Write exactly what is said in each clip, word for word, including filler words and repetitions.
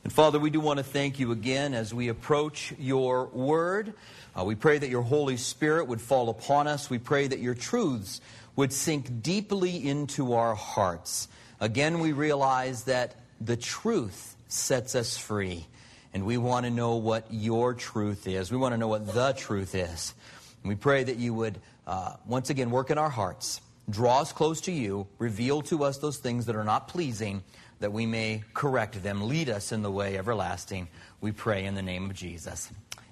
And Father, we do want to thank you again as we approach your word. Uh, we pray that your Holy Spirit would fall upon us. We pray that your truths would sink deeply into our hearts. Again, we realize that the truth sets us free. And we want to know what your truth is. We want to know what the truth is. And we pray that you would, uh, once again, work in our hearts. Draw us close to you. Reveal to us those things that are not pleasing, that we may correct them. Lead us in the way everlasting. We pray in the name of Jesus.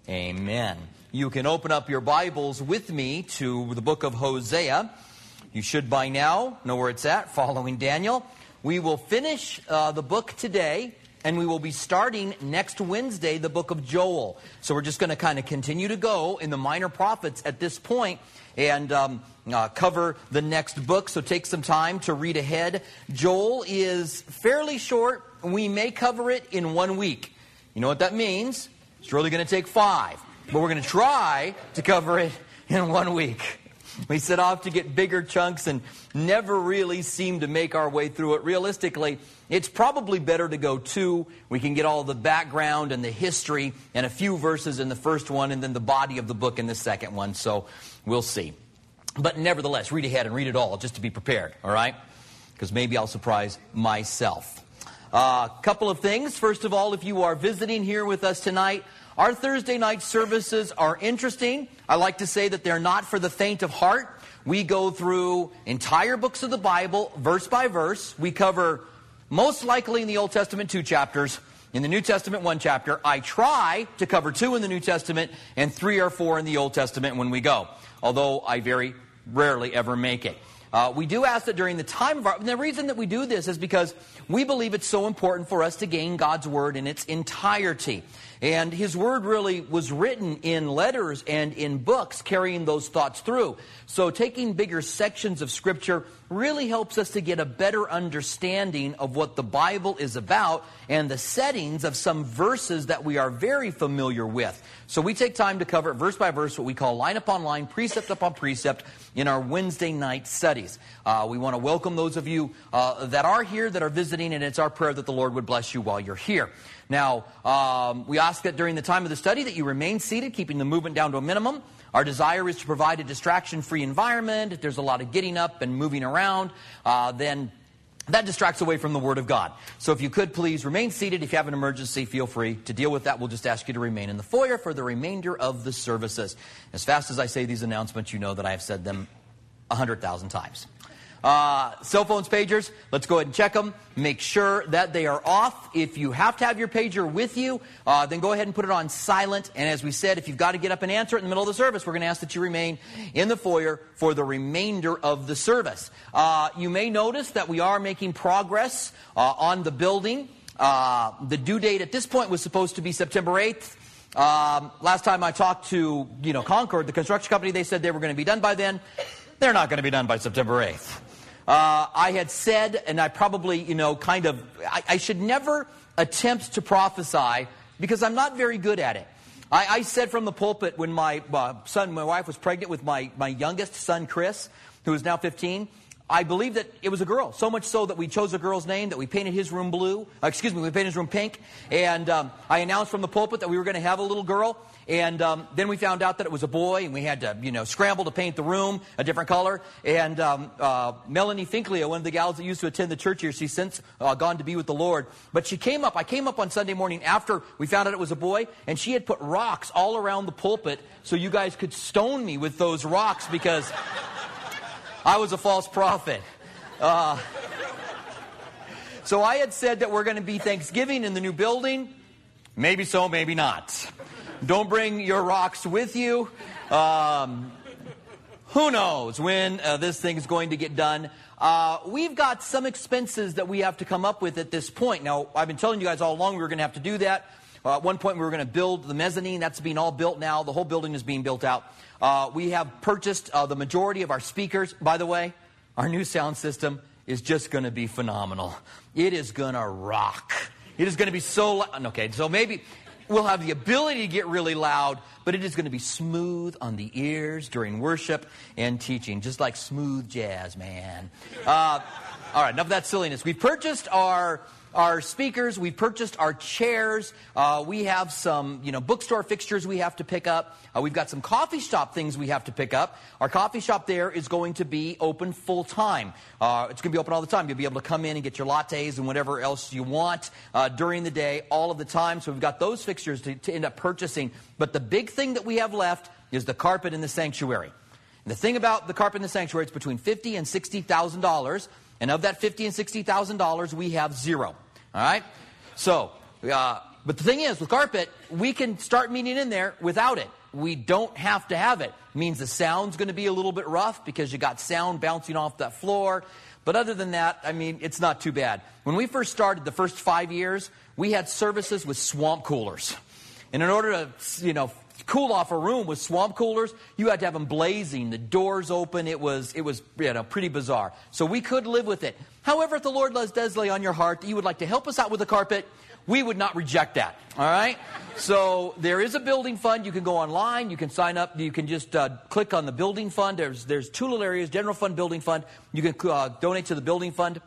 Amen. You can open up your Bibles with me to the book of Hosea. You should by now know where it's at, following Daniel. We will finish uh, the book today. And we will be starting next Wednesday the book of Joel. So we're just going to kind of continue to go in the minor prophets at this point and um, uh, cover the next book. So take some time to read ahead. Joel is fairly short. We may cover it in one week. You know what that means? It's really going to take five. But we're going to try to cover it in one week. We set off to get bigger chunks and never really seem to make our way through it. Realistically, it's probably better to go two. We can get all the background and the history and a few verses in the first one and then the body of the book in the second one. So we'll see. But nevertheless, read ahead and read it all just to be prepared, all right? Because maybe I'll surprise myself. A uh, couple of things. First of all, if you are visiting here with us tonight, our Thursday night services are interesting. I like to say that they're not for the faint of heart. We go through entire books of the Bible, verse by verse. We cover, most likely in the Old Testament, two chapters. In the New Testament, one chapter. I try to cover two in the New Testament and three or four in the Old Testament when we go. Although I very rarely ever make it. Uh, we do ask that during the time of our... And the reason that we do this is because we believe it's so important for us to gain God's Word in its entirety. And His Word really was written in letters and in books, carrying those thoughts through. So taking bigger sections of Scripture really helps us to get a better understanding of what the Bible is about and the settings of some verses that we are very familiar with. So we take time to cover verse by verse what we call line upon line, precept upon precept in our Wednesday night studies. Uh, we want to welcome those of you uh, that are here, that are visiting, and it's our prayer that the Lord would bless you while you're here. Now, um, we ask that during the time of the study that you remain seated, keeping the movement down to a minimum. Our desire is to provide a distraction-free environment. If there's a lot of getting up and moving around, uh, then that distracts away from the Word of God. So if you could please remain seated. If you have an emergency, feel free to deal with that. We'll just ask you to remain in the foyer for the remainder of the services. As fast as I say these announcements, you know that I have said them a hundred thousand times. Uh, cell phones, pagers, let's go ahead and check them. Make sure that they are off. If you have to have your pager with you, uh, then go ahead and put it on silent. And as we said, if you've got to get up and answer it in the middle of the service, we're going to ask that you remain in the foyer for the remainder of the service. Uh, you may notice that we are making progress uh, on the building. Uh, the due date at this point was supposed to be September eighth. Um, last time I talked to, you know, Concord, the construction company, they said they were going to be done by then. They're not going to be done by September eighth. Uh, I had said, and I probably, you know, kind of, I, I should never attempt to prophesy because I'm not very good at it. I, I said from the pulpit when my uh, son, my wife was pregnant with my, my youngest son, Chris, who is now fifteen, I believe that it was a girl, so much so that we chose a girl's name, that we painted his room blue, uh, excuse me, we painted his room pink, and um, I announced from the pulpit that we were going to have a little girl, and um, then we found out that it was a boy, and we had to, you know, scramble to paint the room a different color, and um, uh, Melanie Finklea, one of the gals that used to attend the church here, she's since uh, gone to be with the Lord, but she came up, I came up on Sunday morning after we found out it was a boy, and she had put rocks all around the pulpit so you guys could stone me with those rocks because I was a false prophet. Uh, so I had said that we're going to be Thanksgiving in the new building. Maybe so, maybe not. Don't bring your rocks with you. Um, who knows when uh, this thing's going to get done. Uh, we've got some expenses that we have to come up with at this point. Now, I've been telling you guys all along we were going to have to do that. Uh, at one point we were going to build the mezzanine. That's being all built now. The whole building is being built out. Uh, we have purchased uh, the majority of our speakers. By the way, our new sound system is just going to be phenomenal. It is going to rock. It is going to be so loud. Okay, so maybe we'll have the ability to get really loud, but it is going to be smooth on the ears during worship and teaching, just like smooth jazz, man. Uh, all right, enough of that silliness. We've purchased our our speakers. We've purchased our chairs. Uh, we have some, you know, bookstore fixtures we have to pick up. Uh, we've got some coffee shop things we have to pick up. Our coffee shop there is going to be open full time. Uh, it's going to be open all the time. You'll be able to come in and get your lattes and whatever else you want uh, during the day, all of the time. So we've got those fixtures to, to end up purchasing. But the big thing that we have left is the carpet in the sanctuary. And the thing about the carpet in the sanctuary, it's between fifty thousand dollars and sixty thousand dollars. And of that fifty thousand dollars and sixty thousand dollars, we have zero. All right? So, uh, but the thing is, with carpet, we can start meeting in there without it. We don't have to have it. It means the sound's going to be a little bit rough because you got sound bouncing off that floor. But other than that, I mean, it's not too bad. When we first started, the first five years, we had services with swamp coolers. And in order to, you know, cool off a room with swamp coolers, you had to have them blazing, the doors open. It was, it was, you know, pretty bizarre. So we could live with it. However, if the Lord does lay on your heart that you would like to help us out with the carpet, we would not reject that. All right? So there is a building fund. You can go online. You can sign up. You can just uh, click on the building fund. There's, there's two little areas, general fund, building fund. You can uh, donate to the building fund.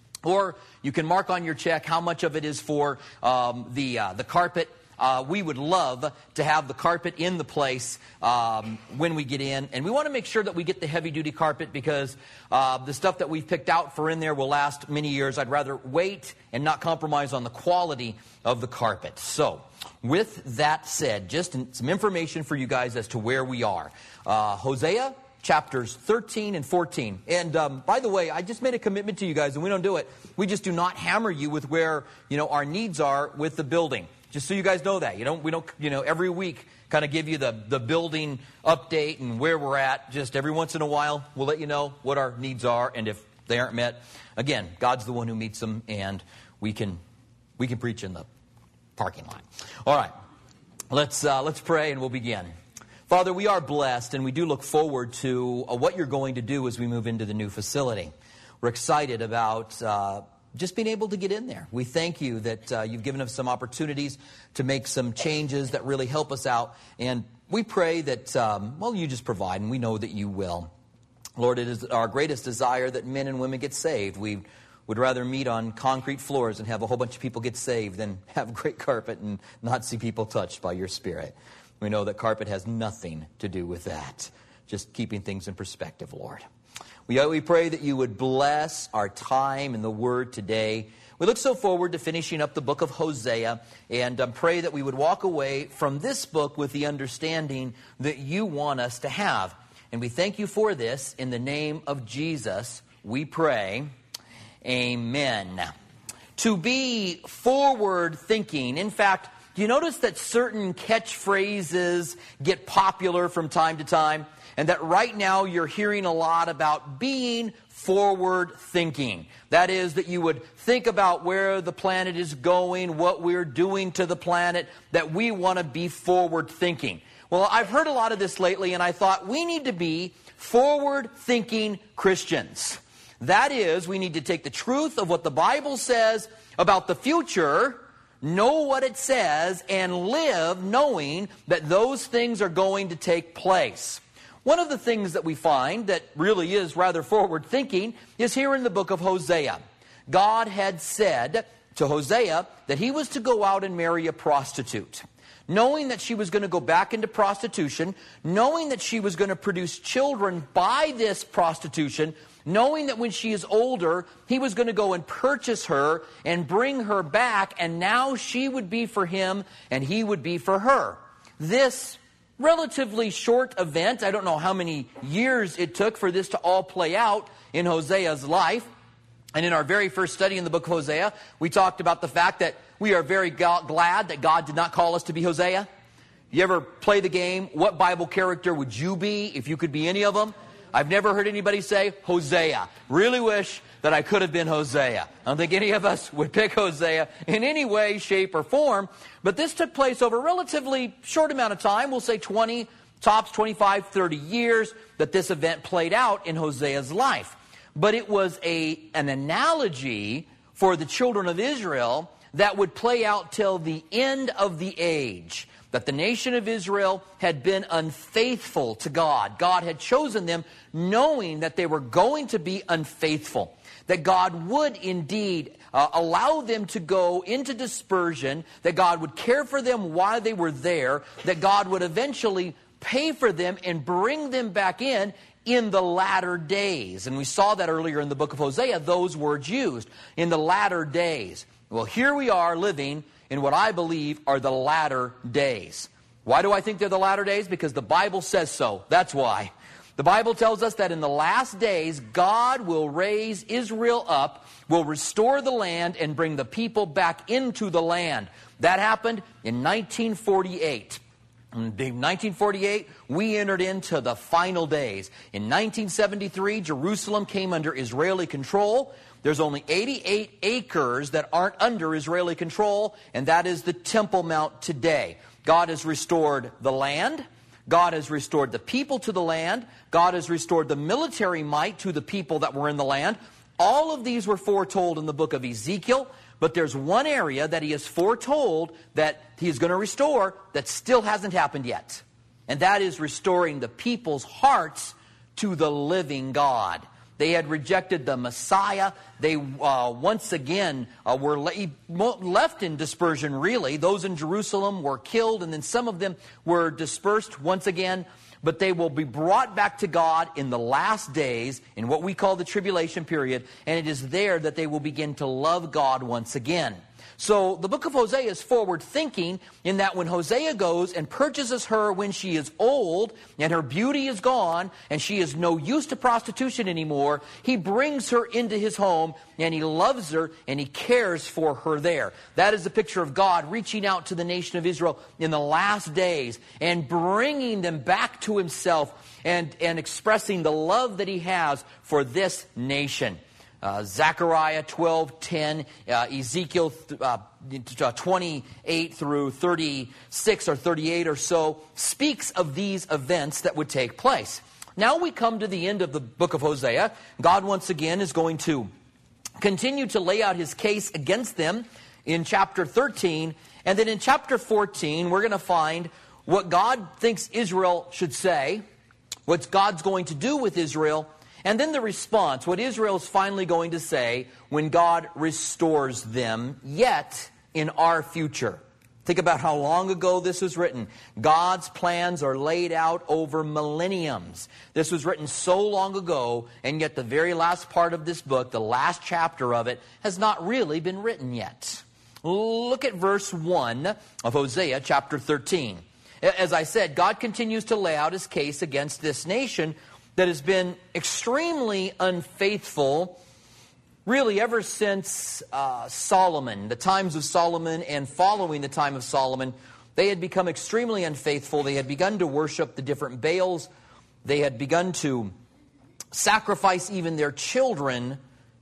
Or you can mark on your check how much of it is for um, the, uh, the carpet. Uh, we would love to have the carpet in the place um, when we get in. And we want to make sure that we get the heavy-duty carpet because uh, the stuff that we've picked out for in there will last many years. I'd rather wait and not compromise on the quality of the carpet. So, with that said, just some information for you guys as to where we are. Uh, Hosea chapters thirteen and fourteen. And um, by the way, I just made a commitment to you guys, and we don't do it. We just do not hammer you with where, you know, our needs are with the building. Just so you guys know that. You don't, we don't, you know, every week kind of give you the, the building update and where we're at. Just every once in a while, we'll let you know what our needs are. And if they aren't met, again, God's the one who meets them, and we can we can preach in the parking lot. All right. Let's, uh, let's pray, and we'll begin. Father, we are blessed, and we do look forward to uh, what you're going to do as we move into the new facility. We're excited about Uh, just being able to get in there. We thank you that uh, you've given us some opportunities to make some changes that really help us out. And we pray that, um, well, you just provide, and we know that you will. Lord, it is our greatest desire that men and women get saved. We would rather meet on concrete floors and have a whole bunch of people get saved than have great carpet and not see people touched by your Spirit. We know that carpet has nothing to do with that. Just keeping things in perspective, Lord. We, we pray that you would bless our time in the Word today. We look so forward to finishing up the book of Hosea, and um, pray that we would walk away from this book with the understanding that you want us to have. And we thank you for this. In the name of Jesus, we pray. Amen. To be forward-thinking. In fact, do you notice that certain catchphrases get popular from time to time? And that right now you're hearing a lot about being forward-thinking. That is, that you would think about where the planet is going, what we're doing to the planet, that we want to be forward-thinking. Well, I've heard a lot of this lately, and I thought we need to be forward-thinking Christians. That is, we need to take the truth of what the Bible says about the future, know what it says, and live knowing that those things are going to take place. One of the things that we find that really is rather forward-thinking is here in the book of Hosea. God had said to Hosea that he was to go out and marry a prostitute. Knowing that she was going to go back into prostitution, knowing that she was going to produce children by this prostitution, knowing that when she is older, he was going to go and purchase her and bring her back, and now she would be for him and he would be for her. This relatively short event, I don't know how many years it took for this to all play out in Hosea's life. And in our very first study in the book of Hosea, we talked about the fact that we are very glad that God did not call us to be Hosea. You ever play the game, what Bible character would you be if you could be any of them? I've never heard anybody say Hosea. Really wish that I could have been Hosea. I don't think any of us would pick Hosea in any way, shape, or form. But this took place over a relatively short amount of time. We'll say twenty, tops twenty-five, thirty years that this event played out in Hosea's life. But it was a an analogy for the children of Israel that would play out till the end of the age. That the nation of Israel had been unfaithful to God. God had chosen them knowing that they were going to be unfaithful. that God would indeed uh, allow them to go into dispersion, that God would care for them while they were there, that God would eventually pay for them and bring them back in in the latter days. And we saw that earlier in the book of Hosea, those words used, in the latter days. Well, here we are living in what I believe are the latter days. Why do I think they're the latter days? Because the Bible says so. That's why. The Bible tells us that in the last days, God will raise Israel up, will restore the land, and bring the people back into the land. That happened in nineteen forty-eight. In nineteen forty-eight, we entered into the final days. In nineteen seventy-three, Jerusalem came under Israeli control. There's only eighty-eight acres that aren't under Israeli control, and that is the Temple Mount today. God has restored the land. God has restored the people to the land. God has restored the military might to the people that were in the land. All of these were foretold in the book of Ezekiel, but there's one area that he has foretold that he is going to restore that still hasn't happened yet. And that is restoring the people's hearts to the living God. They had rejected the Messiah. They uh, once again uh, were le- left in dispersion, really. Those in Jerusalem were killed, and then some of them were dispersed once again. But they will be brought back to God in the last days, in what we call the tribulation period. And it is there that they will begin to love God once again. So the book of Hosea is forward thinking in that when Hosea goes and purchases her when she is old and her beauty is gone and she is no use to prostitution anymore, he brings her into his home and he loves her and he cares for her there. That is a picture of God reaching out to the nation of Israel in the last days and bringing them back to himself and, and expressing the love that he has for this nation. Uh, Zechariah twelve ten, uh, Ezekiel uh, twenty-eight through thirty-six or thirty-eight or so speaks of these events that would take place. Now we come to the end of the book of Hosea. God once again is going to continue to lay out his case against them in chapter thirteen. And then in chapter fourteen, we're going to find what God thinks Israel should say, what God's going to do with Israel, and then the response, what Israel is finally going to say when God restores them, yet in our future. Think about how long ago this was written. God's plans are laid out over millenniums. This was written so long ago, and yet the very last part of this book, the last chapter of it, has not really been written yet. Look at verse one of Hosea chapter thirteen. As I said, God continues to lay out his case against this nation that has been extremely unfaithful, really ever since uh, Solomon, the times of Solomon and following the time of Solomon. They had become extremely unfaithful. They had begun to worship the different Baals. They had begun to sacrifice even their children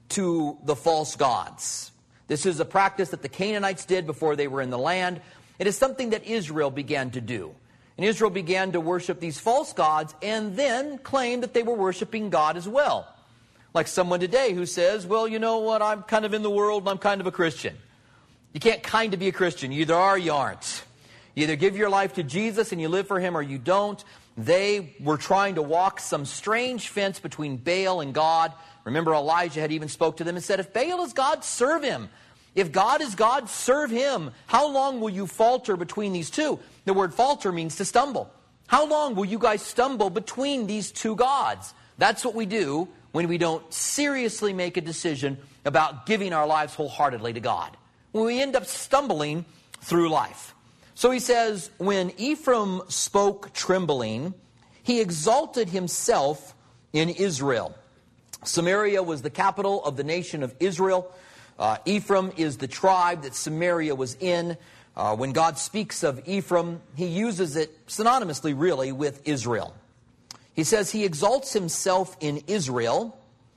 to the false gods. This is a practice that the Canaanites did before they were in the land. It is something that Israel began to do. And Israel began to worship these false gods and then claimed that they were worshiping God as well. Like someone today who says, well, you know what, I'm kind of in the world and I'm kind of a Christian. You can't kind of be a Christian. You either are or you aren't. You either give your life to Jesus and you live for him or you don't. They were trying to walk some strange fence between Baal and God. Remember, Elijah had even spoke to them and said, if Baal is God, serve him. If God is God, serve him. How long will you falter between these two? The word falter means to stumble. How long will you guys stumble between these two gods? That's what we do when we don't seriously make a decision about giving our lives wholeheartedly to God. When we end up stumbling through life. So he says, when Ephraim spoke trembling, he exalted himself in Israel. Samaria was the capital of the nation of Israel. Uh, Ephraim is the tribe that Samaria was in. Uh, when God speaks of Ephraim, he uses it synonymously, really, with Israel. He says he exalts himself in Israel,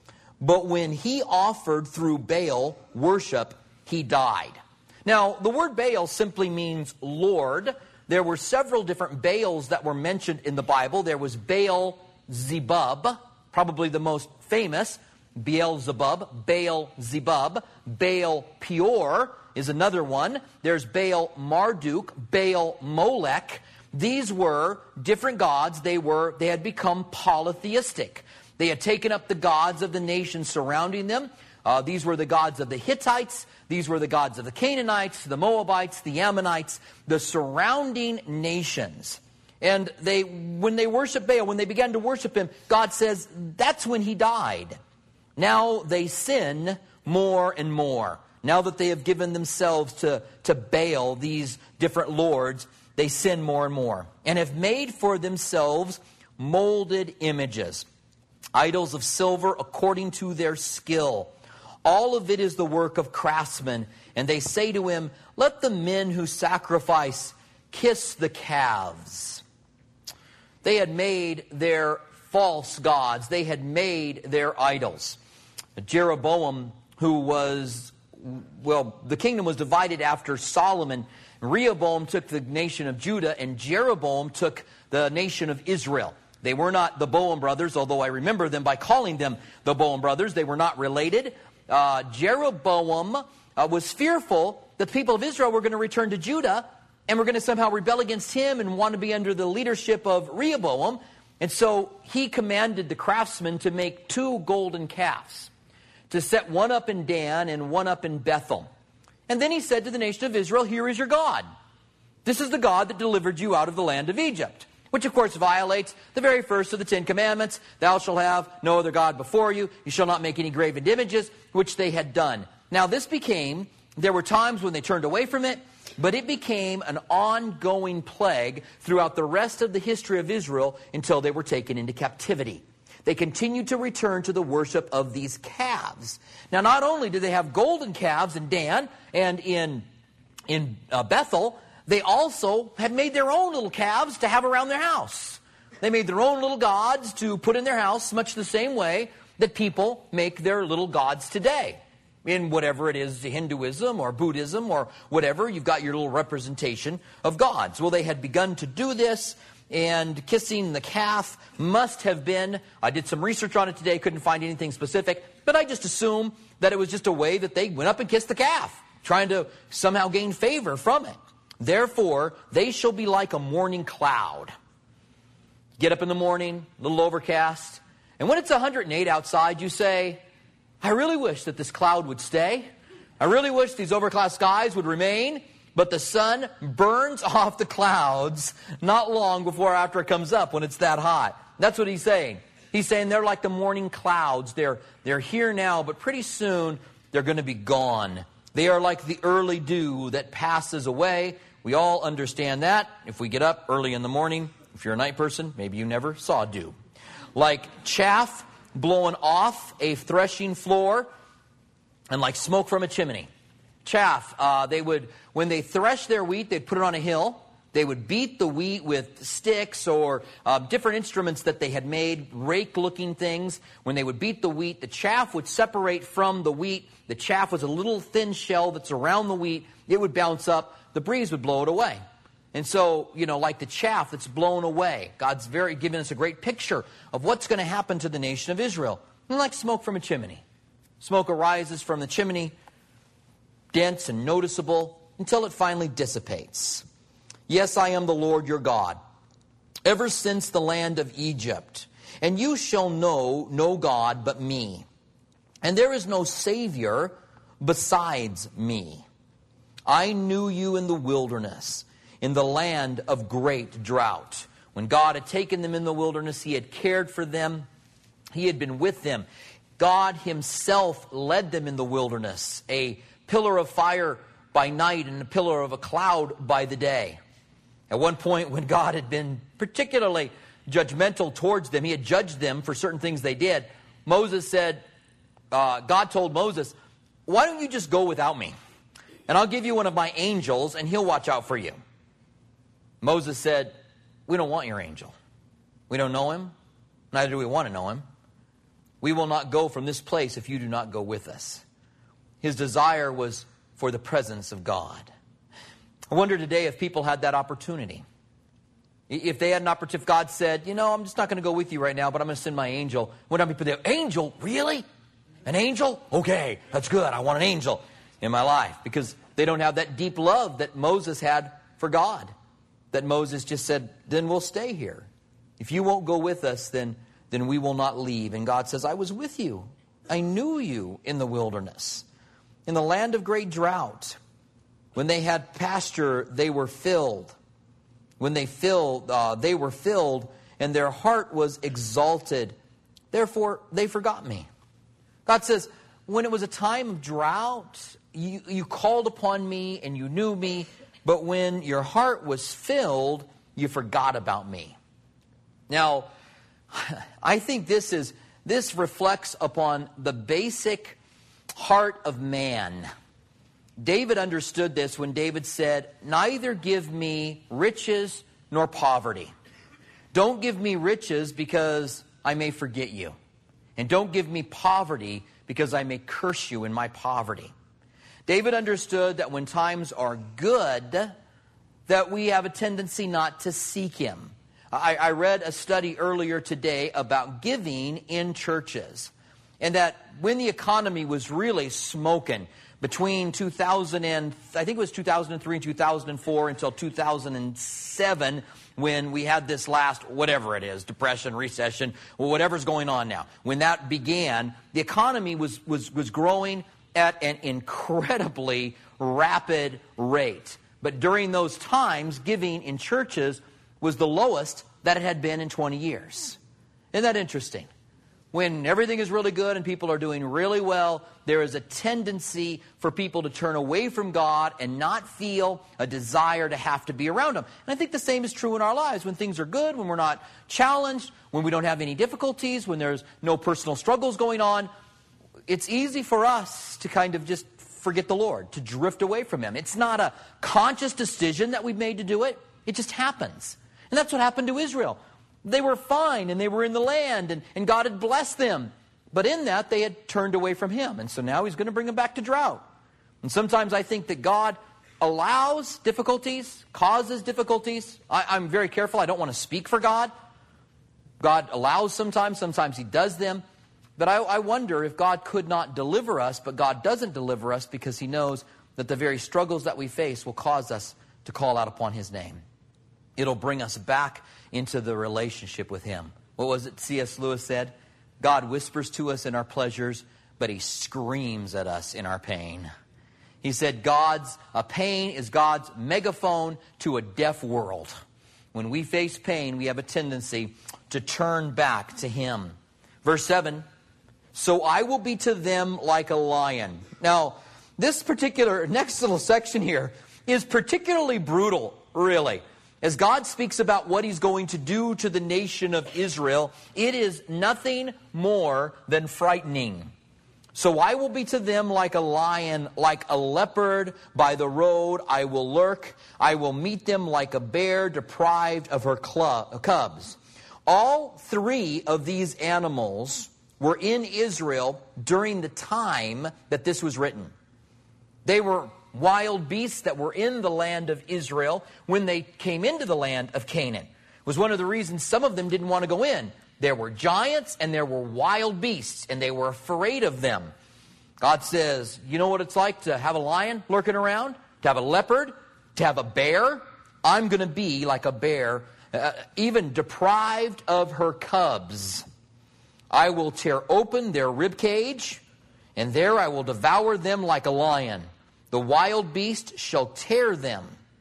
but when he offered through Baal worship, he died. Now, the word Baal simply means Lord. There were several different Baals that were mentioned in the Bible. There was Baal Zebub, probably the most famous. Beelzebub, Baal Zebub, Baal Peor is another one. There's Baal Marduk, Baal Molech. These were different gods. They were they had become polytheistic. They had taken up the gods of the nations surrounding them. Uh, these were the gods of the Hittites. These were the gods of the Canaanites, the Moabites, the Ammonites, the surrounding nations. And they, when they worshiped Baal, when they began to worship him, God says that's when he died. Now they sin more and more. Now that they have given themselves to, to Baal, these different lords, they sin more and more. And have made for themselves molded images, idols of silver according to their skill. All of it is the work of craftsmen. And they say to him, let the men who sacrifice kiss the calves. They had made their false gods. They had made their idols. Jeroboam, who was, well, the kingdom was divided after Solomon. Rehoboam took the nation of Judah, and Jeroboam took the nation of Israel. They were not the Boam brothers, although I remember them by calling them the Boam brothers. They were not related. Uh, Jeroboam uh, was fearful that the people of Israel were going to return to Judah and were going to somehow rebel against him and want to be under the leadership of Rehoboam. And so he commanded the craftsmen to make two golden calves, to set one up in Dan and one up in Bethel. And then he said to the nation of Israel, here is your God. This is the God that delivered you out of the land of Egypt. Which, of course, violates the very first of the Ten Commandments. Thou shalt have no other God before you. You shall not make any graven images, which they had done. Now, this became, there were times when they turned away from it, but it became an ongoing plague throughout the rest of the history of Israel until they were taken into captivity. They continued to return to the worship of these calves. Now, not only did they have golden calves in Dan and in, in uh, Bethel, they also had made their own little calves to have around their house. They made their own little gods to put in their house, much the same way that people make their little gods today. In whatever it is, Hinduism or Buddhism or whatever, you've got your little representation of gods. Well, they had begun to do this, and kissing the calf must have been, I did some research on it today, couldn't find anything specific, but I just assume that it was just a way that they went up and kissed the calf, trying to somehow gain favor from it. Therefore, they shall be like a morning cloud. Get up in the morning, a little overcast, and when it's one hundred eight outside, you say, I really wish that this cloud would stay. I really wish these overcast skies would remain, but the sun burns off the clouds not long before after it comes up when it's that hot. That's what he's saying. He's saying they're like the morning clouds. They're, they're here now, but pretty soon they're going to be gone. They are like the early dew that passes away. We all understand that. If we get up early in the morning, if you're a night person, maybe you never saw dew. Like chaff blowing off a threshing floor, and like smoke from a chimney. Chaff, uh, they would, when they thresh their wheat, they'd put it on a hill. They would beat the wheat with sticks or uh, different instruments that they had made, rake-looking things. When they would beat the wheat, the chaff would separate from the wheat. The chaff was a little thin shell that's around the wheat. It would bounce up. The breeze would blow it away. And so, you know, like the chaff that's blown away, God's very giving us a great picture of what's going to happen to the nation of Israel. And like smoke from a chimney. Smoke arises from the chimney, dense and noticeable, until it finally dissipates. Yes, I am the Lord your God, ever since the land of Egypt. And you shall know no God but me. And there is no Savior besides me. I knew you in the wilderness, in the land of great drought. When God had taken them in the wilderness, he had cared for them. He had been with them. God himself led them in the wilderness, a pillar of fire by night and a pillar of a cloud by the day. At one point, when God had been particularly judgmental towards them, he had judged them for certain things they did, Moses said, uh, God told Moses, why don't you just go without me? And I'll give you one of my angels, and he'll watch out for you. Moses said, we don't want your angel. We don't know him. Neither do we want to know him. We will not go from this place if you do not go with us. His desire was for the presence of God. I wonder today if people had that opportunity. If they had an opportunity, if God said, you know, I'm just not going to go with you right now, but I'm going to send my angel. Would I be there? Angel? Really? An angel? Okay, that's good. I want an angel in my life. Because they don't have that deep love that Moses had for God. That Moses just said, then we'll stay here. If you won't go with us, then, then we will not leave. And God says, I was with you I knew you in the wilderness, in the land of great drought. When they had pasture, they were filled. When they filled, uh, they were filled, and their heart was exalted. Therefore, they forgot me. God says, when it was a time of drought, you, you called upon me and you knew me, but when your heart was filled, you forgot about me. Now, I think this is this reflects upon the basic heart of man. David understood this when David said, neither give me riches nor poverty. Don't give me riches because I may forget you. And don't give me poverty because I may curse you in my poverty. David understood that when times are good, that we have a tendency not to seek him. I, I read a study earlier today about giving in churches. And that when the economy was really smoking between two thousand and, I think it was two thousand three and two thousand four until two thousand seven, when we had this last, whatever it is, depression, recession, or whatever's going on now. When that began, the economy was, was, was growing at an incredibly rapid rate. But during those times, giving in churches was the lowest that it had been in twenty years. Isn't that interesting? When everything is really good and people are doing really well, there is a tendency for people to turn away from God and not feel a desire to have to be around Him. And I think the same is true in our lives. When things are good, when we're not challenged, when we don't have any difficulties, when there's no personal struggles going on, it's easy for us to kind of just forget the Lord, to drift away from Him. It's not a conscious decision that we've made to do it. It just happens. And that's what happened to Israel. They were fine and they were in the land and, and God had blessed them. But in that, they had turned away from Him. And so now He's going to bring them back to drought. And sometimes I think that God allows difficulties, causes difficulties. I, I'm very careful. I don't want to speak for God. God allows sometimes. Sometimes He does them. But I, I wonder if God could not deliver us, but God doesn't deliver us because He knows that the very struggles that we face will cause us to call out upon His name. It'll bring us back into the relationship with Him. What was it C S Lewis said? God whispers to us in our pleasures, but He screams at us in our pain. He said God's a pain is God's megaphone to a deaf world. When we face pain, we have a tendency to turn back to Him. Verse seven, so I will be to them like a lion. Now, this particular next little section here is particularly brutal, really. As God speaks about what He's going to do to the nation of Israel, it is nothing more than frightening. So I will be to them like a lion, like a leopard by the road I will lurk. I will meet them like a bear deprived of her cubs. All three of these animals were in Israel during the time that this was written. They were wild beasts that were in the land of Israel when they came into the land of Canaan. It was one of the reasons some of them didn't want to go in. There were giants and there were wild beasts, and they were afraid of them. God says, you know what it's like to have a lion lurking around? To have a leopard? To have a bear? I'm going to be like a bear, uh, even deprived of her cubs. I will tear open their rib cage, and there I will devour them like a lion. The wild beast shall tear them.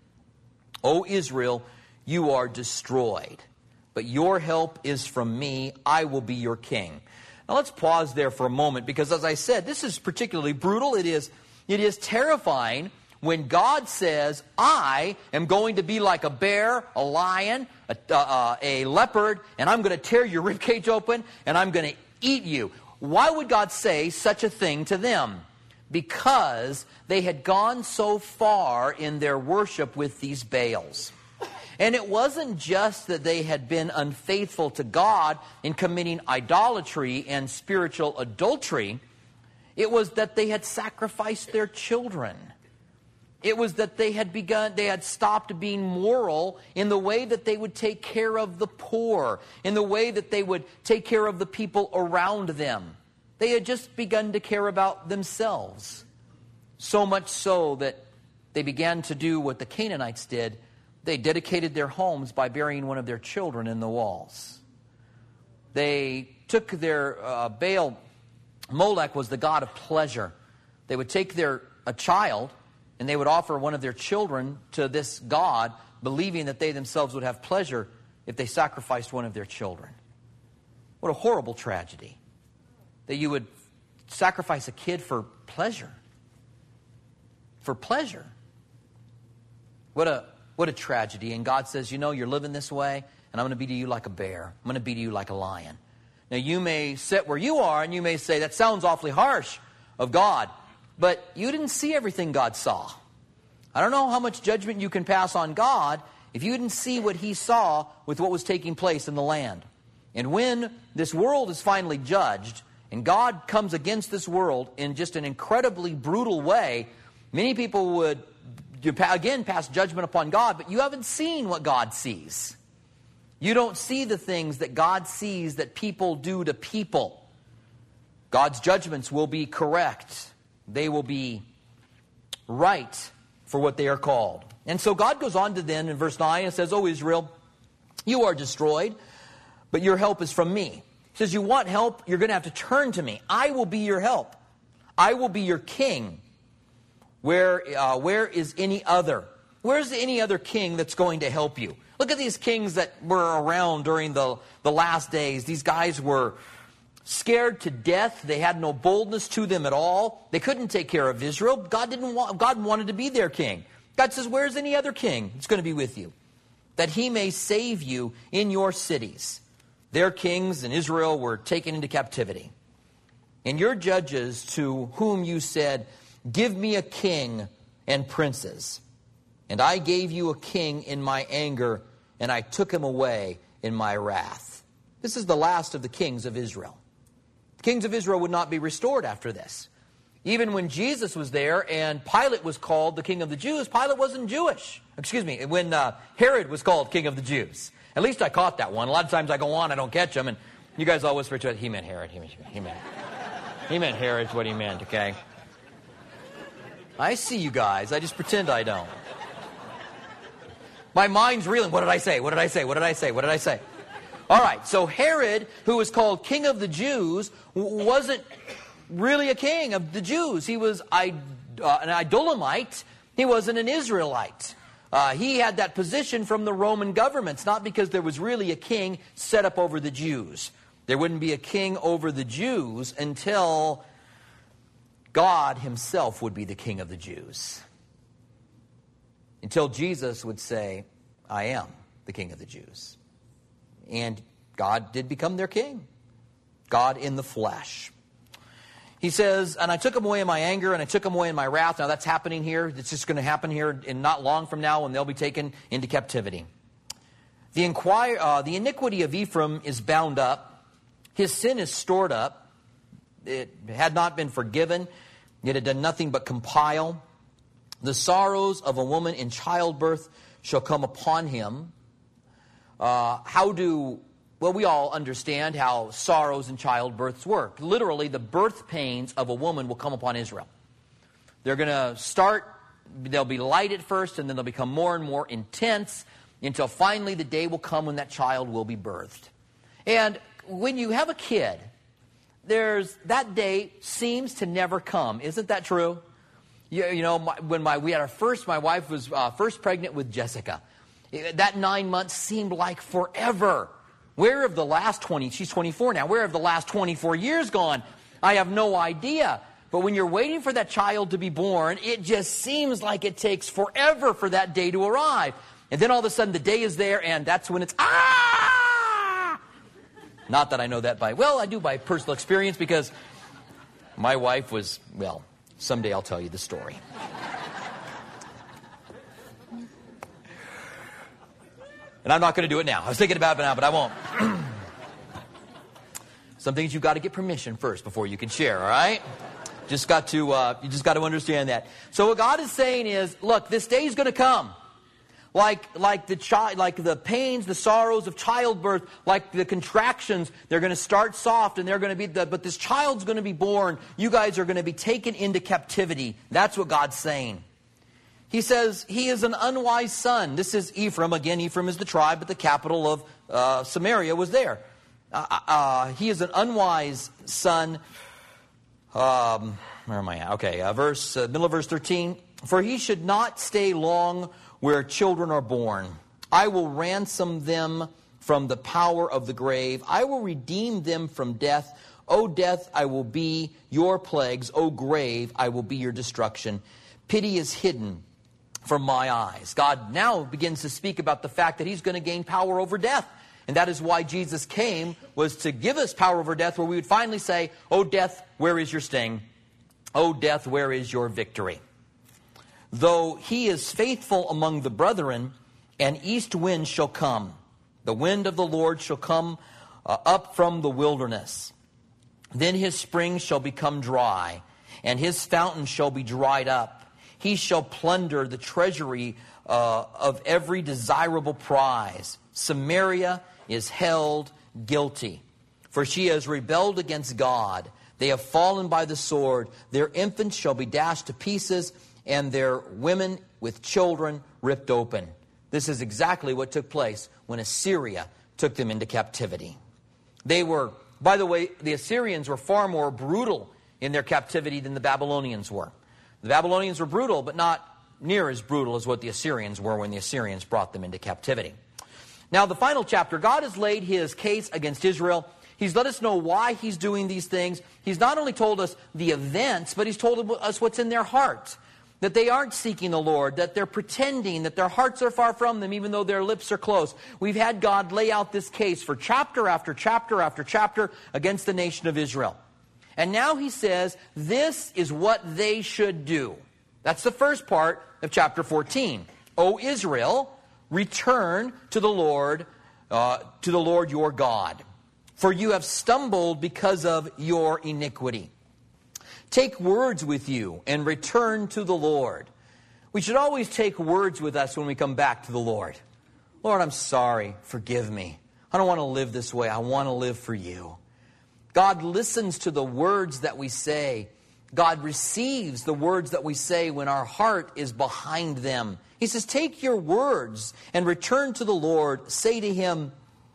O Israel, you are destroyed, but your help is from me. I will be your king. Now let's pause there for a moment, because as I said, this is particularly brutal. It is, it is terrifying when God says, I am going to be like a bear, a lion, a, uh, a leopard, and I'm going to tear your ribcage open, and I'm going to eat you. Why would God say such a thing to them? Because they had gone so far in their worship with these Baals. And it wasn't just that they had been unfaithful to God in committing idolatry and spiritual adultery. It was that they had sacrificed their children. It was that they had begun, they had stopped being moral in the way that they would take care of the poor, in the way that they would take care of the people around them. They had just begun to care about themselves. So much so that they began to do what the Canaanites did. They dedicated their homes by burying one of their children in the walls. They took their uh, Baal Molech was the god of pleasure. They would take their a child and they would offer one of their children to this god, believing that they themselves would have pleasure if they sacrificed one of their children. What a horrible tragedy. That you would sacrifice a kid for pleasure. For pleasure. What a what a tragedy. And God says, you know, you're living this way, and I'm going to be to you like a bear. I'm going to be to you like a lion. Now, you may sit where you are, and you may say, that sounds awfully harsh of God. But you didn't see everything God saw. I don't know how much judgment you can pass on God if you didn't see what He saw with what was taking place in the land. And when this world is finally judged, and God comes against this world in just an incredibly brutal way, many people would, again, pass judgment upon God, but you haven't seen what God sees. You don't see the things that God sees that people do to people. God's judgments will be correct. They will be right for what they are called. And so God goes on to then in verse nine and says, O Israel, you are destroyed, but your help is from me. He says, you want help? You're going to have to turn to me. I will be your help. I will be your king. Where, uh, where is any other? Where's any other king that's going to help you? Look at these kings that were around during the, the last days. These guys were scared to death. They had no boldness to them at all. They couldn't take care of Israel. God didn't want, God wanted to be their king. God says, where's any other king that's going to be with you? That he may save you in your cities. Their kings in Israel were taken into captivity. And your judges to whom you said, give me a king and princes. And I gave you a king in my anger, and I took him away in my wrath. This is the last of the kings of Israel. The kings of Israel would not be restored after this. Even when Jesus was there and Pilate was called the king of the Jews, Pilate wasn't Jewish. Excuse me, when uh, Herod was called king of the Jews. At least I caught that one. A lot of times I go on, I don't catch them, and you guys all whisper to it, he meant Herod, he meant, he meant, he meant Herod's what he meant, okay? I see you guys, I just pretend I don't. My mind's reeling. What did I say? What did I say? What did I say? What did I say? All right, so Herod, who was called king of the Jews, wasn't really a king of the Jews. He was uh, an Idolamite. He wasn't an Israelite. Uh, he had that position from the Roman governments, not because there was really a king set up over the Jews. There wouldn't be a king over the Jews until God himself would be the king of the Jews. Until Jesus would say, I am the king of the Jews. And God did become their king. God in the flesh. He says, and I took him away in my anger, and I took him away in my wrath. Now that's happening here. It's just going to happen here in not long from now when they'll be taken into captivity. The, inquire, uh, the iniquity of Ephraim is bound up. His sin is stored up. It had not been forgiven. It had done nothing but compile. The sorrows of a woman in childbirth shall come upon him. Uh, how do, well, we all understand how sorrows in childbirths work. Literally, the birth pains of a woman will come upon Israel. They're going to start, they'll be light at first, and then they'll become more and more intense until finally the day will come when that child will be birthed. And when you have a kid, there's that day seems to never come. Isn't that true? You, you know, my, when my we had our first, my wife was uh, first pregnant with Jessica. That nine months seemed like forever. Where have the last twenty, she's twenty-four now, where have the last twenty-four years gone? I have no idea. But when you're waiting for that child to be born, it just seems like it takes forever for that day to arrive. And then all of a sudden the day is there, and that's when it's, ah! Not that I know that by, well, I do by personal experience, because my wife was, well, someday I'll tell you the story. And I'm not going to do it now. I was thinking about it now, but I won't. Some things you've got to get permission first before you can share, all right? Just got to, uh, you just got to understand that. So what God is saying is, look, this day is going to come. Like, like the child, like the pains, the sorrows of childbirth, like the contractions, they're going to start soft, and they're going to be, the, but this child's going to be born. You guys are going to be taken into captivity. That's what God's saying. He says he is an unwise son. This is Ephraim. Again, Ephraim is the tribe, but the capital of uh, Samaria was there. Uh, uh, he is an unwise son. Um, where am I at? Okay, uh, verse, uh, middle of verse thirteen. For he should not stay long where children are born. I will ransom them from the power of the grave. I will redeem them from death. O death, I will be your plagues. O grave, I will be your destruction. Pity is hidden from my eyes. God now begins to speak about the fact that he's going to gain power over death. And that is why Jesus came, was to give us power over death, where we would finally say, O death, where is your sting? O death, where is your victory? Though he is faithful among the brethren, an east wind shall come. The wind of the Lord shall come uh, up from the wilderness. Then his springs shall become dry, and his fountain shall be dried up. He shall plunder the treasury uh, of every desirable prize. Samaria is held guilty, for she has rebelled against God. They have fallen by the sword. Their infants shall be dashed to pieces, and their women with children ripped open. This is exactly what took place when Assyria took them into captivity. They were, by the way, the Assyrians were far more brutal in their captivity than the Babylonians were. The Babylonians were brutal, but not near as brutal as what the Assyrians were when the Assyrians brought them into captivity. Now, the final chapter, God has laid his case against Israel. He's let us know why he's doing these things. He's not only told us the events, but he's told us what's in their heart. That they aren't seeking the Lord, that they're pretending, that their hearts are far from them, even though their lips are close. We've had God lay out this case for chapter after chapter after chapter against the nation of Israel. And now he says, this is what they should do. That's the first part of chapter fourteen. O Israel, return to the Lord, uh, to the Lord your God. For you have stumbled because of your iniquity. Take words with you and return to the Lord. We should always take words with us when we come back to the Lord. Lord, I'm sorry. Forgive me. I don't want to live this way. I want to live for you. God listens to the words that we say. God receives the words that we say when our heart is behind them. He says, take your words and return to the Lord. Say to him,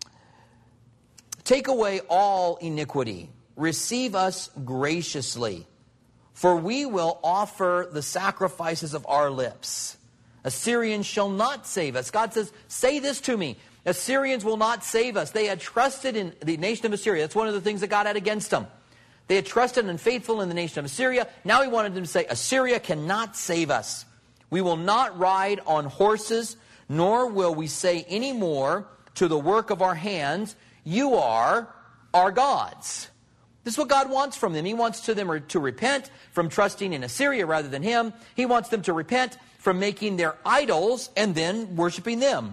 take away all iniquity. Receive us graciously. For we will offer the sacrifices of our lips. Assyrians shall not save us. God says, say this to me. Assyrians will not save us. They had trusted in the nation of Assyria. That's one of the things that God had against them. They had trusted and faithful in the nation of Assyria. Now he wanted them to say, Assyria cannot save us. We will not ride on horses, nor will we say any more to the work of our hands, you are our gods. This is what God wants from them. He wants to them to repent from trusting in Assyria rather than him. He wants them to repent from making their idols and then worshiping them.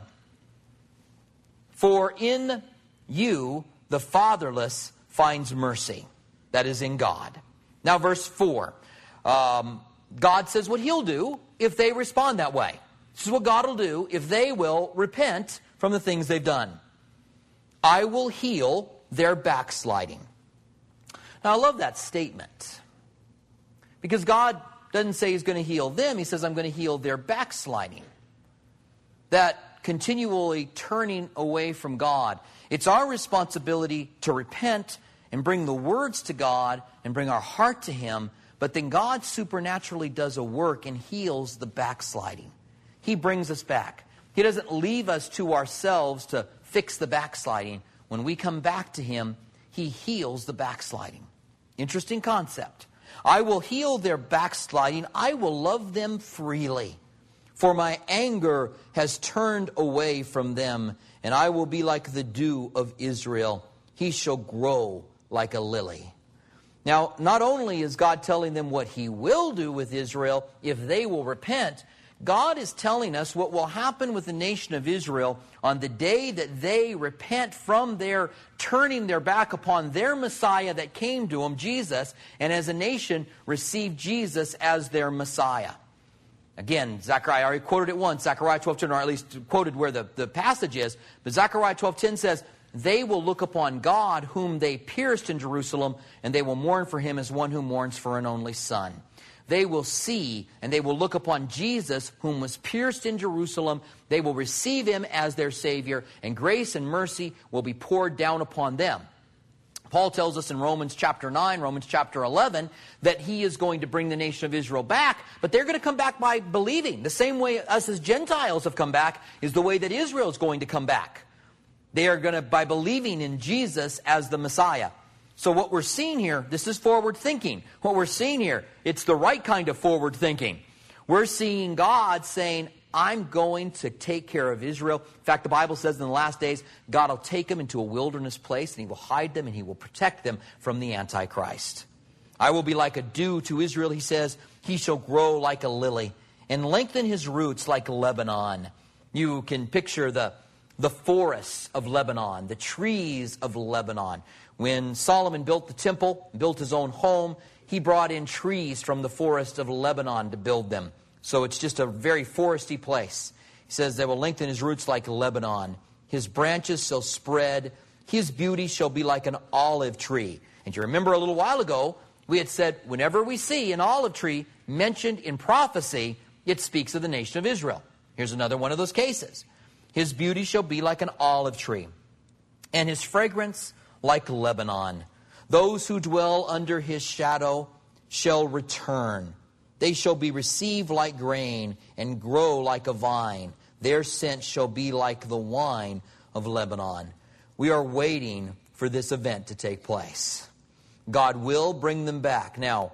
For in you the fatherless finds mercy. That is in God. Now verse four. Um, God says what he'll do if they respond that way. This is what God will do if they will repent from the things they've done. I will heal their backsliding. Now, I love that statement. Because God doesn't say he's going to heal them. He says, I'm going to heal their backsliding. That continually turning away from God. It's our responsibility to repent and bring the words to God and bring our heart to him. But then God supernaturally does a work and heals the backsliding. He brings us back. He doesn't leave us to ourselves to fix the backsliding. When we come back to him, he heals the backsliding. Interesting concept. I will heal their backsliding. I will love them freely. For my anger has turned away from them, and I will be like the dew of Israel. He shall grow like a lily. Now, not only is God telling them what he will do with Israel if they will repent, God is telling us what will happen with the nation of Israel on the day that they repent from their turning their back upon their Messiah that came to them, Jesus, and as a nation receive Jesus as their Messiah. Again, Zechariah, I already quoted it once, Zechariah twelve ten, or at least quoted where the, the passage is, but Zechariah twelve ten says, they will look upon God whom they pierced in Jerusalem, and they will mourn for him as one who mourns for an only son. They will see and they will look upon Jesus, whom was pierced in Jerusalem. They will receive him as their Savior, and grace and mercy will be poured down upon them. Paul tells us in Romans chapter nine, Romans chapter eleven, that he is going to bring the nation of Israel back, but they're going to come back by believing. The same way us as Gentiles have come back is the way that Israel is going to come back. They are going to, by believing in Jesus as the Messiah. So what we're seeing here, this is forward thinking. What we're seeing here, it's the right kind of forward thinking. We're seeing God saying, I'm going to take care of Israel. In fact, the Bible says in the last days, God will take them into a wilderness place, and he will hide them, and he will protect them from the Antichrist. I will be like a dew to Israel, he says. He shall grow like a lily, and lengthen his roots like Lebanon. You can picture the, the forests of Lebanon, the trees of Lebanon. When Solomon built the temple, built his own home, he brought in trees from the forest of Lebanon to build them. So it's just a very foresty place. He says, they will lengthen his roots like Lebanon. His branches shall spread. His beauty shall be like an olive tree. And you remember a little while ago, we had said, whenever we see an olive tree mentioned in prophecy, it speaks of the nation of Israel. Here's another one of those cases. His beauty shall be like an olive tree, and his fragrance like Lebanon. Those who dwell under his shadow shall return. They shall be received like grain and grow like a vine. Their scent shall be like the wine of Lebanon. We are waiting for this event to take place. God will bring them back. Now,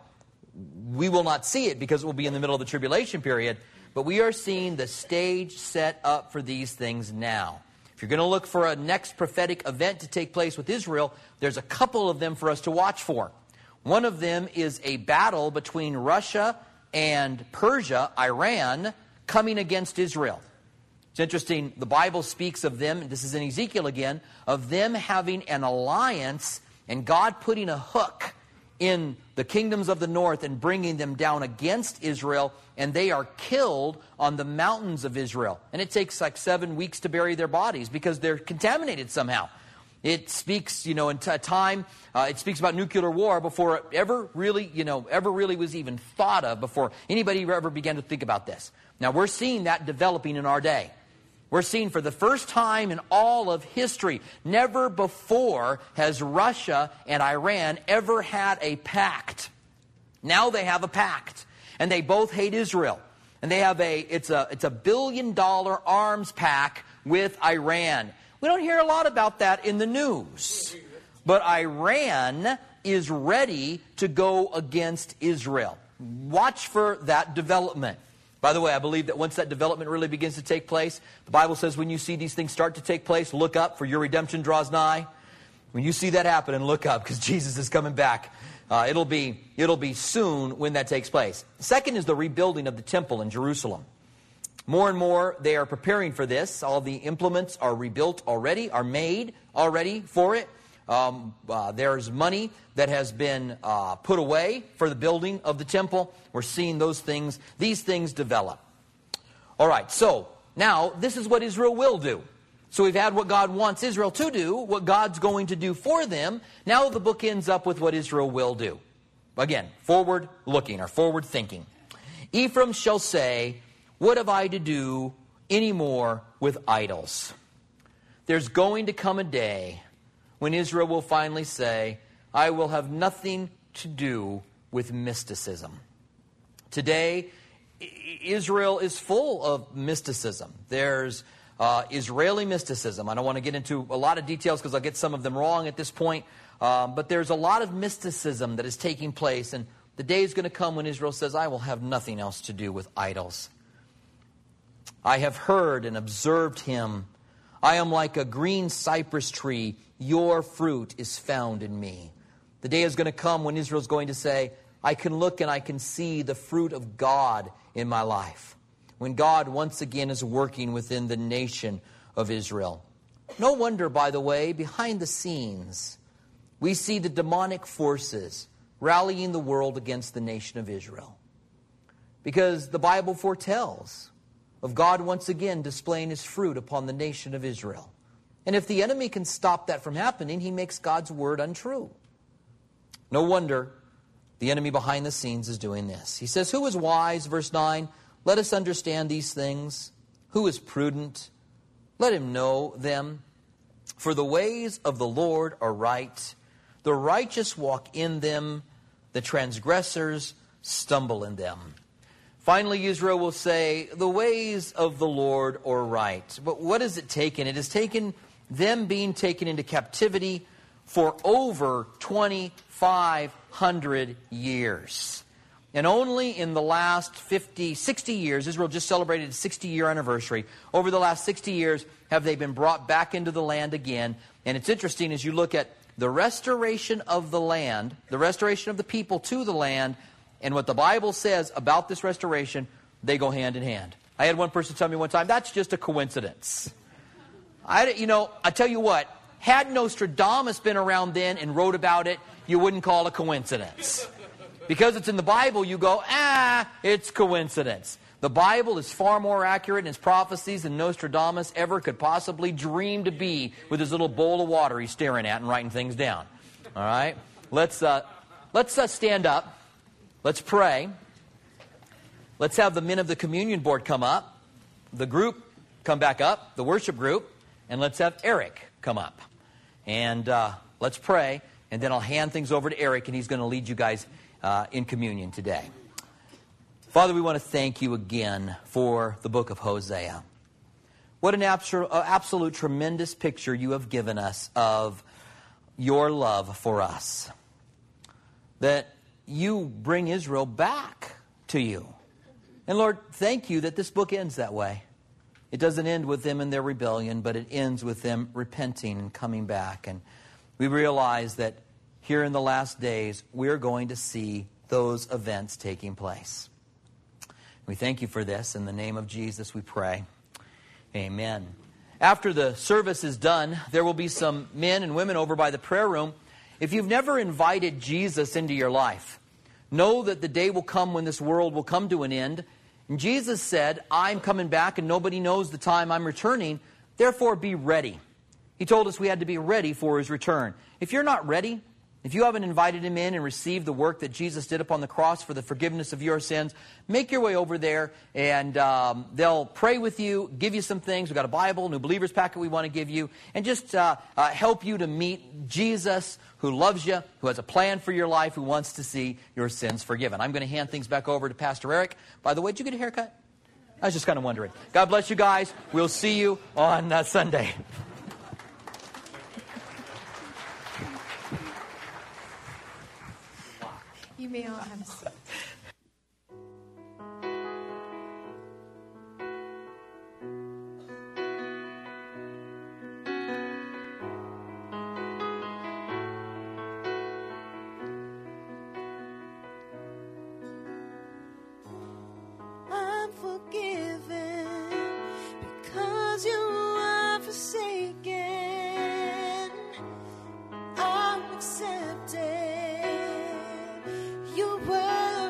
we will not see it because it will be in the middle of the tribulation period, but we are seeing the stage set up for these things now. If you're going to look for a next prophetic event to take place with Israel, there's a couple of them for us to watch for. One of them is a battle between Russia and Persia, Iran, coming against Israel. It's interesting, the Bible speaks of them, this is in Ezekiel again, of them having an alliance and God putting a hook in the kingdoms of the north and bringing them down against Israel, and they are killed on the mountains of Israel. And it takes like seven weeks to bury their bodies because they're contaminated somehow. It speaks, you know, in a time, uh, it speaks about nuclear war before it ever really, you know, ever really was even thought of, before anybody ever began to think about this. Now, we're seeing that developing in our day. We're seeing for the first time in all of history, never before has Russia and Iran ever had a pact. Now they have a pact, and they both hate Israel. And they have a, it's a, it's a billion dollar arms pact with Iran. We don't hear a lot about that in the news. But Iran is ready to go against Israel. Watch for that development. By the way, I believe that once that development really begins to take place, the Bible says when you see these things start to take place, look up, for your redemption draws nigh. When you see that happen, and look up, because Jesus is coming back. Uh, it'll be, it'll be soon when that takes place. Second is the rebuilding of the temple in Jerusalem. More and more, they are preparing for this. All the implements are rebuilt already, are made already for it. Um, uh, there's money that has been uh, put away for the building of the temple. We're seeing those things, these things develop. All right, so now this is what Israel will do. So we've had what God wants Israel to do, what God's going to do for them. Now the book ends up with what Israel will do. Again, forward looking or forward thinking. Ephraim shall say, what have I to do anymore with idols? There's going to come a day when Israel will finally say, I will have nothing to do with mysticism. Today, Israel is full of mysticism. There's uh, Israeli mysticism. I don't want to get into a lot of details because I'll get some of them wrong at this point. Um, but there's a lot of mysticism that is taking place. And the day is going to come when Israel says, I will have nothing else to do with idols. I have heard and observed him. I am like a green cypress tree. Your fruit is found in me. The day is going to come when Israel is going to say, I can look and I can see the fruit of God in my life. When God once again is working within the nation of Israel. No wonder, by the way, behind the scenes, we see the demonic forces rallying the world against the nation of Israel. Because the Bible foretells of God once again displaying his fruit upon the nation of Israel. And if the enemy can stop that from happening, he makes God's word untrue. No wonder the enemy behind the scenes is doing this. He says, who is wise? Verse nine, let us understand these things. Who is prudent? Let him know them. For the ways of the Lord are right. The righteous walk in them, the transgressors stumble in them. Finally, Israel will say, the ways of the Lord are right. But what has it taken? It has taken them being taken into captivity for over twenty-five hundred years. And only in the last fifty, sixty years, Israel just celebrated its sixty-year anniversary. Over the last sixty years have they been brought back into the land again. And it's interesting as you look at the restoration of the land, the restoration of the people to the land, and what the Bible says about this restoration, they go hand in hand. I had one person tell me one time, that's just a coincidence. I, you know, I tell you what, had Nostradamus been around then and wrote about it, you wouldn't call it a coincidence. Because it's in the Bible, you go, ah, it's coincidence. The Bible is far more accurate in its prophecies than Nostradamus ever could possibly dream to be with his little bowl of water he's staring at and writing things down. All right? Let's, uh, let's uh, stand up. Let's pray. Let's have the men of the communion board come up. The group come back up, the worship group. And let's have Eric come up. And uh, let's pray. And then I'll hand things over to Eric, and he's going to lead you guys uh, in communion today. Father, we want to thank you again for the book of Hosea. What an abso- uh, absolute tremendous picture you have given us of your love for us. That you bring Israel back to you. And Lord, thank you that this book ends that way. It doesn't end with them in their rebellion, but it ends with them repenting and coming back. And we realize that here in the last days, we're going to see those events taking place. We thank you for this. In the name of Jesus, we pray. Amen. After the service is done, there will be some men and women over by the prayer room. If you've never invited Jesus into your life, know that the day will come when this world will come to an end. And Jesus said, I'm coming back and nobody knows the time I'm returning. Therefore, be ready. He told us we had to be ready for his return. If you're not ready, if you haven't invited him in and received the work that Jesus did upon the cross for the forgiveness of your sins, make your way over there and um, they'll pray with you, give you some things. We've got a Bible, new believers packet we want to give you, and just uh, uh, help you to meet Jesus, who loves you, who has a plan for your life, who wants to see your sins forgiven. I'm going to hand things back over to Pastor Eric. By the way, did you get a haircut? I was just kind of wondering. God bless you guys. We'll see you on uh, Sunday. You may all have a seat. I'm forgiven because you are forsaken. I'm accepted. You were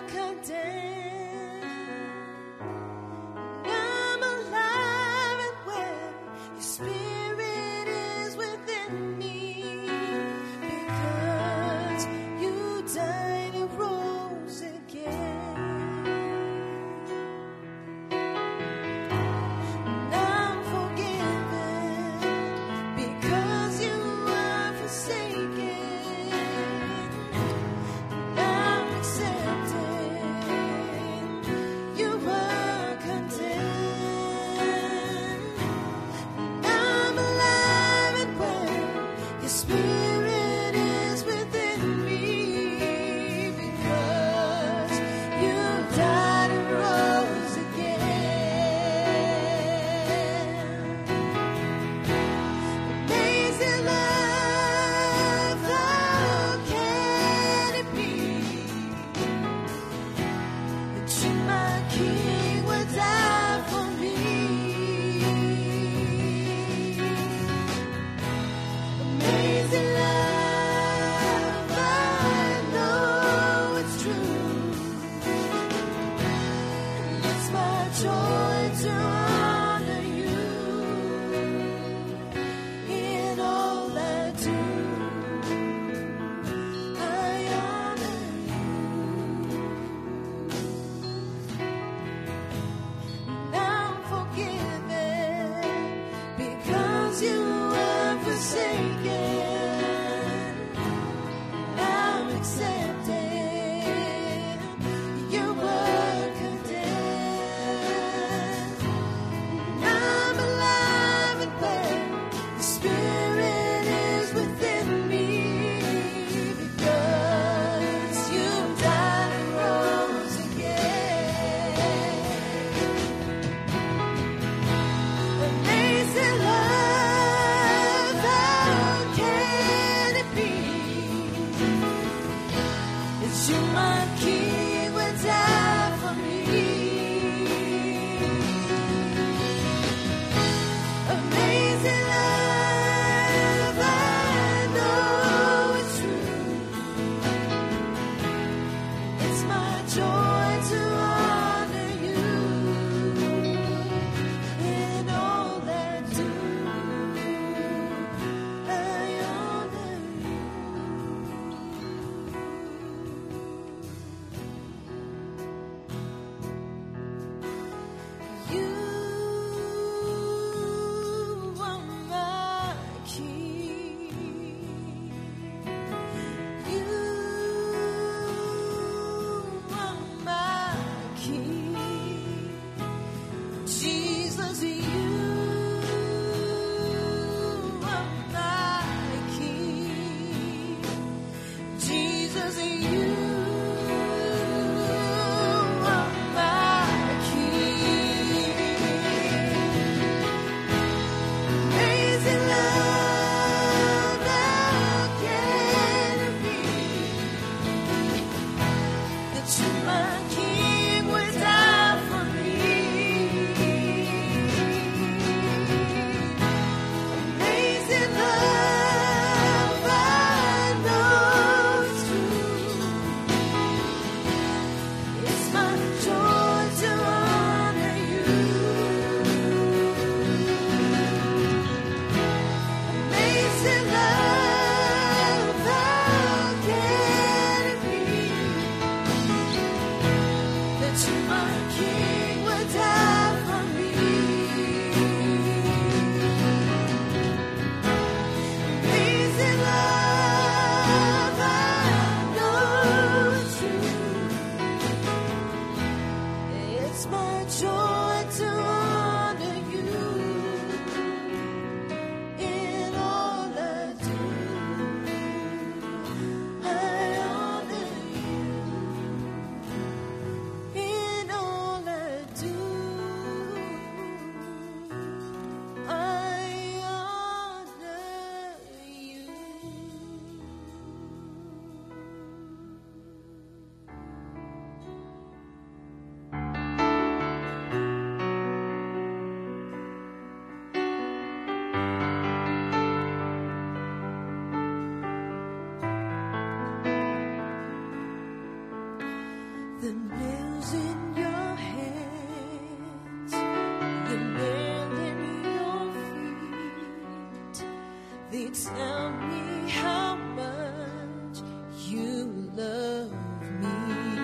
tell me how much you love me.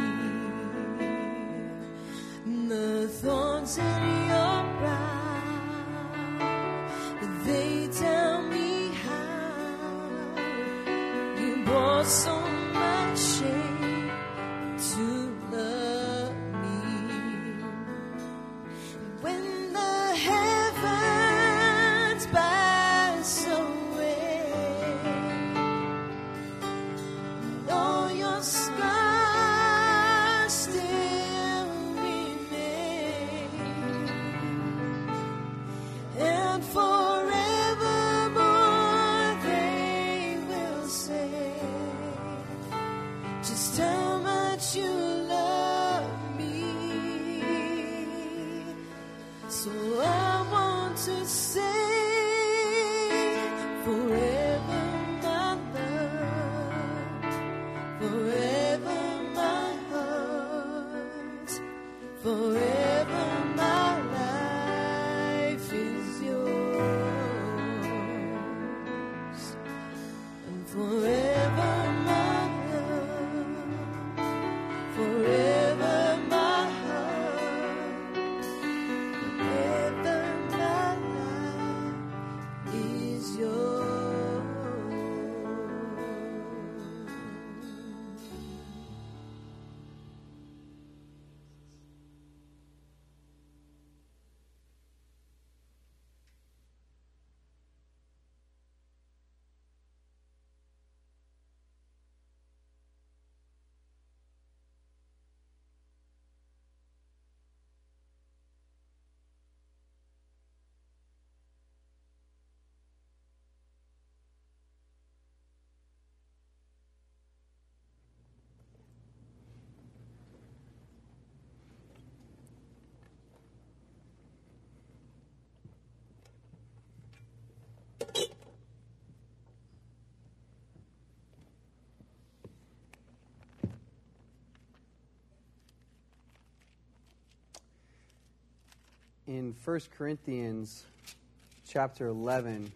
The thorns in your brow, they tell me how you bore so much shame to love me. When the heavens pass away, and all your scars still remain, and forevermore they will say just how much you love me. So I want to say forever my love, forever my heart, forever my life is yours, and forever my love, forever my heart, forever my life is yours. In First Corinthians chapter eleven,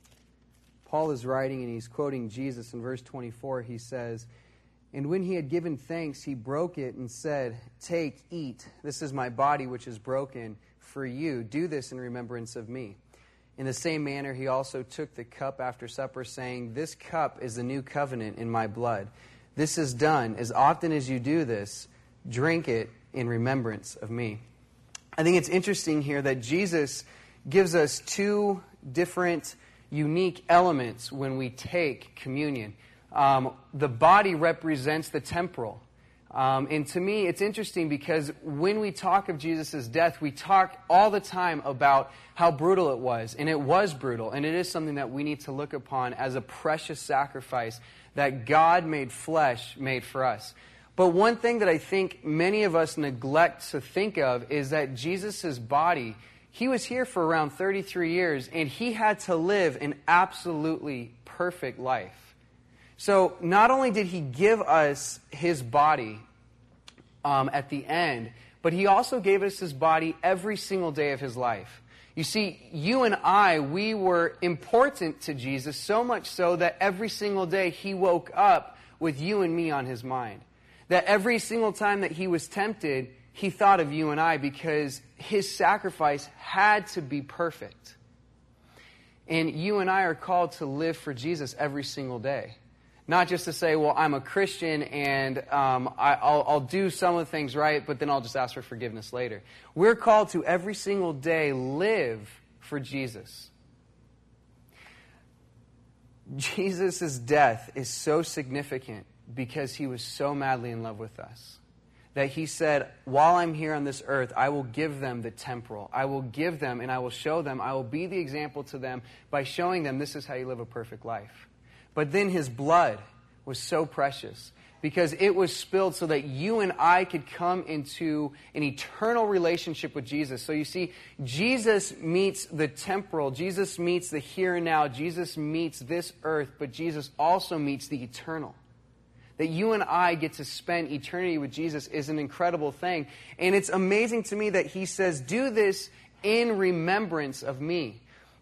Paul is writing and he's quoting Jesus in verse twenty-four. He says, "And when he had given thanks, he broke it and said, 'Take, eat. This is my body which is broken for you. Do this in remembrance of me.' In the same manner, he also took the cup after supper, saying, 'This cup is the new covenant in my blood. This is done. As often as you do this, drink it in remembrance of me.'" I think it's interesting here that Jesus gives us two different, unique elements when we take communion. Um, the body represents the temporal. Um, and to me, it's interesting because when we talk of Jesus' death, we talk all the time about how brutal it was. And it was brutal. And it is something that we need to look upon as a precious sacrifice that God made flesh, made for us. But one thing that I think many of us neglect to think of is that Jesus' body, he was here for around thirty-three years, and he had to live an absolutely perfect life. So not only did he give us his body um, at the end, but he also gave us his body every single day of his life. You see, you and I, we were important to Jesus, so much so that every single day he woke up with you and me on his mind. That every single time that he was tempted, he thought of you and I because his sacrifice had to be perfect. And you and I are called to live for Jesus every single day. Not just to say, well, I'm a Christian and um, I, I'll, I'll do some of the things right, but then I'll just ask for forgiveness later. We're called to every single day live for Jesus. Jesus' death is so significant because he was so madly in love with us that he said, while I'm here on this earth, I will give them the temporal. I will give them and I will show them. I will be the example to them by showing them this is how you live a perfect life. But then his blood was so precious because it was spilled so that you and I could come into an eternal relationship with Jesus. So you see, Jesus meets the temporal. Jesus meets the here and now. Jesus meets this earth, but Jesus also meets the eternal. That you and I get to spend eternity with Jesus is an incredible thing. And it's amazing to me that he says, do this in remembrance of me.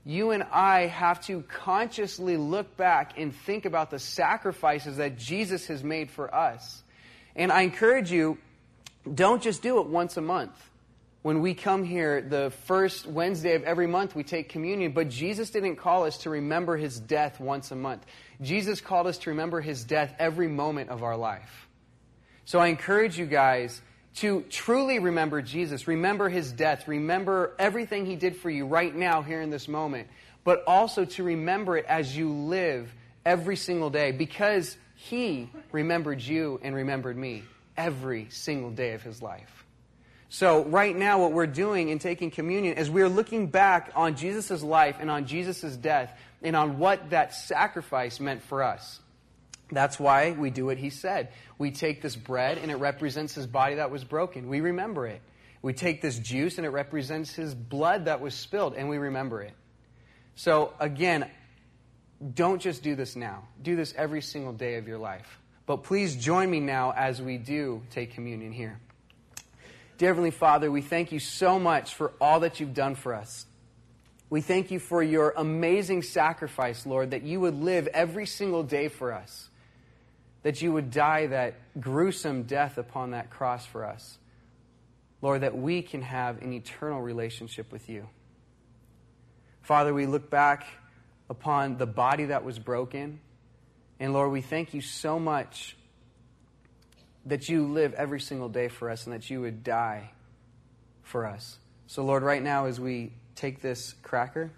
you and I have to consciously look back and think about the sacrifices that Jesus has made for us. And I encourage you, don't just do it once a month. When we come here, the first Wednesday of every month, we take communion. But Jesus didn't call us to remember His death once a month. Jesus called us to remember His death every moment of our life. So I encourage you guys to truly remember Jesus. Remember His death. Remember everything He did for you right now, here in this moment. But also to remember it as you live every single day. Because He remembered you and remembered me every single day of His life. So right now what we're doing in taking communion is we're looking back on Jesus' life and on Jesus' death and on what that sacrifice meant for us. That's why we do what He said. We take this bread and it represents His body that was broken. We remember it. We take this juice and it represents His blood that was spilled, and we remember it. So again, don't just do this now. Do this every single day of your life. But please join me now as we do take communion here. Dear Heavenly Father, we thank You so much for all that You've done for us. We thank You for Your amazing sacrifice, Lord, that You would live every single day for us. That You would die that gruesome death upon that cross for us. Lord, that we can have an eternal relationship with You. Father, we look back upon the body that was broken. And Lord, we thank You so much that You live every single day for us and that You would die for us. So Lord, right now as we take this cracker,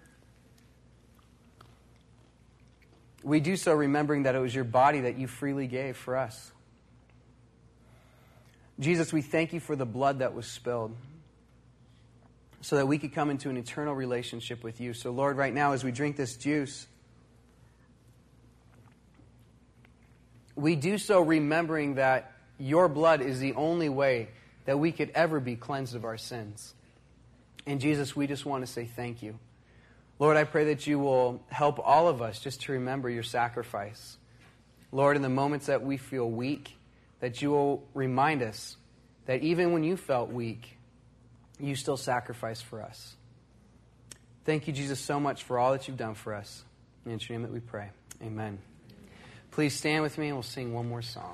we do so remembering that it was Your body that You freely gave for us. Jesus, we thank You for the blood that was spilled so that we could come into an eternal relationship with You. So Lord, right now as we drink this juice, we do so remembering that Your blood is the only way that we could ever be cleansed of our sins. And Jesus, we just want to say thank You. Lord, I pray that You will help all of us just to remember Your sacrifice. Lord, in the moments that we feel weak, that You will remind us that even when You felt weak, You still sacrificed for us. Thank You, Jesus, so much for all that You've done for us. In Your name that we pray. Amen. Please stand with me and we'll sing one more song.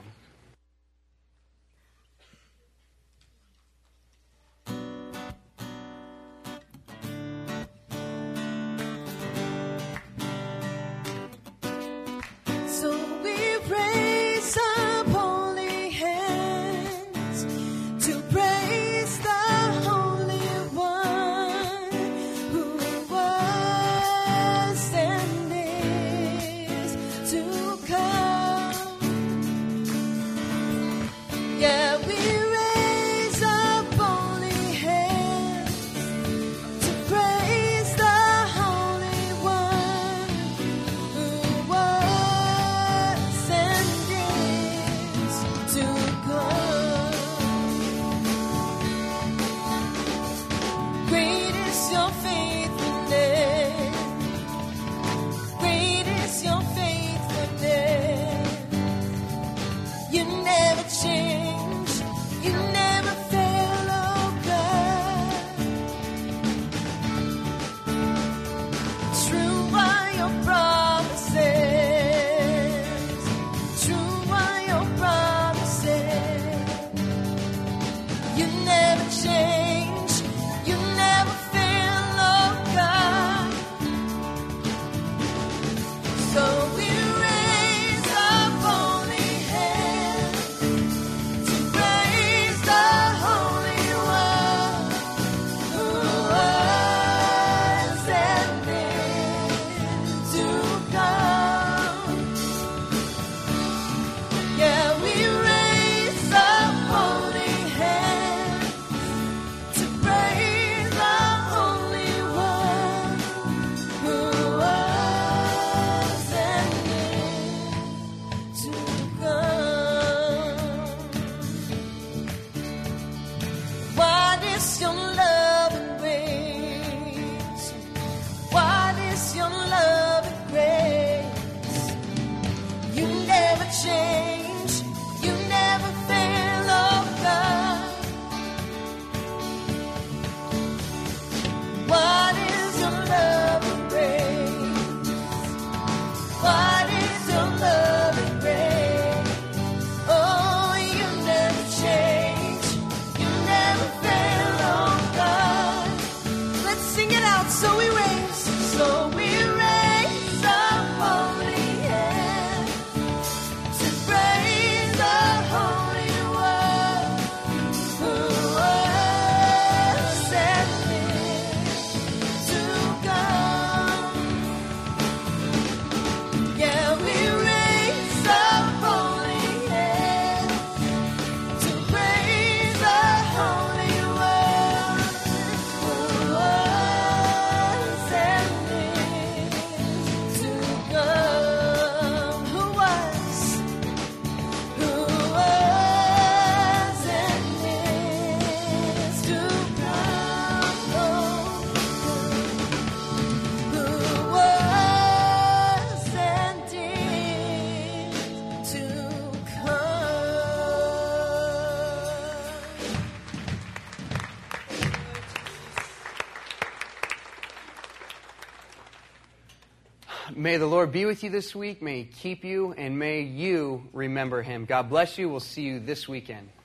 To come may the Lord be with you this week. May He keep you, and may you remember Him. God bless you. We'll see you this weekend.